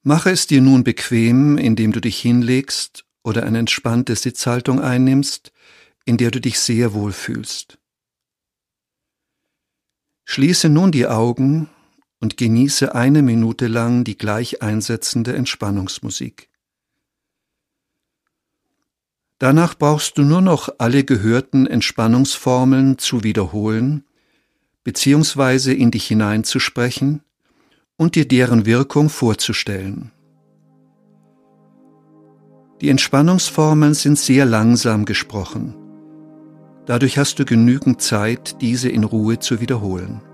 Mache es dir nun bequem, indem du dich hinlegst oder eine entspannte Sitzhaltung einnimmst, in der du dich sehr wohl fühlst. Schließe nun die Augen und genieße 1 Minute lang die gleich einsetzende Entspannungsmusik. Danach brauchst du nur noch alle gehörten Entspannungsformeln zu wiederholen bzw. in dich hineinzusprechen und dir deren Wirkung vorzustellen. Die Entspannungsformeln sind sehr langsam gesprochen. Dadurch hast du genügend Zeit, diese in Ruhe zu wiederholen.